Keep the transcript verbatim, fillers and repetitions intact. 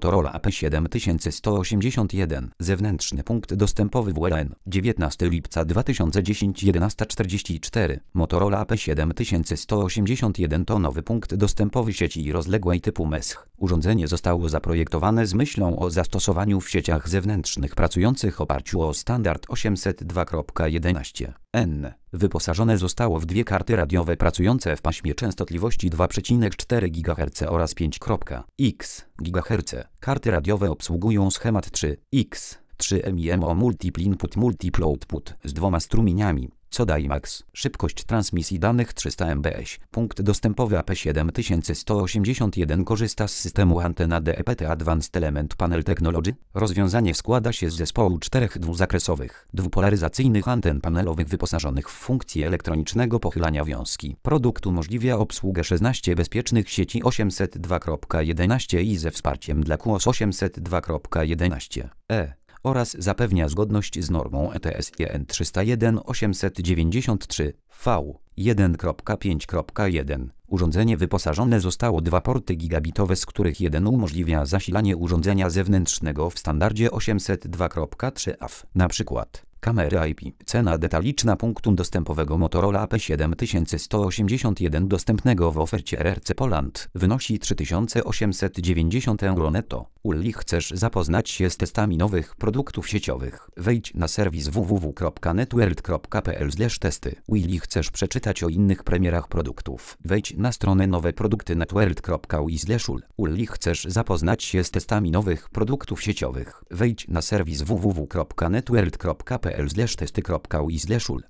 Motorola A P siedem tysiąc sto osiemdziesiąt jeden. Zewnętrzny punkt dostępowy W L N. dziewiętnastego lipca dwa tysiące dziesiątego jedenaście czterdzieści cztery. Motorola A P siedem tysiąc sto osiemdziesiąt jeden to nowy punkt dostępowy sieci rozległej typu M E S H. Urządzenie zostało zaprojektowane z myślą o zastosowaniu w sieciach zewnętrznych pracujących w oparciu o standard osiemset dwa kropka jedenaście N. Wyposażone zostało w dwie karty radiowe pracujące w paśmie częstotliwości dwa przecinek cztery gigaherca oraz pięć przecinek x gigaherca. Karty radiowe obsługują schemat trzy x trzy M I M O Multiple Input Multiple Output z dwoma strumieniami, co daje maks szybkość transmisji danych trzysta megabitów. Punkt dostępowy A P siedem tysiąc sto osiemdziesiąt jeden korzysta z systemu Antenna D E P T Advanced Element Panel Technology. Rozwiązanie składa się z zespołu czterech dwuzakresowych, dwupolaryzacyjnych anten panelowych wyposażonych w funkcję elektronicznego pochylania wiązki. Produkt umożliwia obsługę szesnastu bezpiecznych sieci osiemset dwa kropka jedenaście i ze wsparciem dla Q o S osiemset dwa kropka jedenaście E. oraz zapewnia zgodność z normą E T S E N trzysta jeden osiemset dziewięćdziesiąt trzy V jeden kropka pięć kropka jeden. Urządzenie wyposażone zostało dwa porty gigabitowe, z których jeden umożliwia zasilanie urządzenia zewnętrznego w standardzie osiemset dwa kropka trzy A W. Na przykład kamery I P. Cena detaliczna punktu dostępowego Motorola A P siedem tysiąc sto osiemdziesiąt jeden dostępnego w ofercie R R C Poland wynosi trzy tysiące osiemset dziewięćdziesiąt euro netto. Uli chcesz zapoznać się z testami nowych produktów sieciowych? Wejdź na serwis w w w kropka networld kropka p l slash testy. Uli chcesz przeczytać o innych premierach produktów? Wejdź na stronę nowe produkty networld kropka u i slash ul. Uli chcesz zapoznać się z testami nowych produktów sieciowych? Wejdź na serwis w w w kropka networld kropka p l slash testy kropka u i slash ul.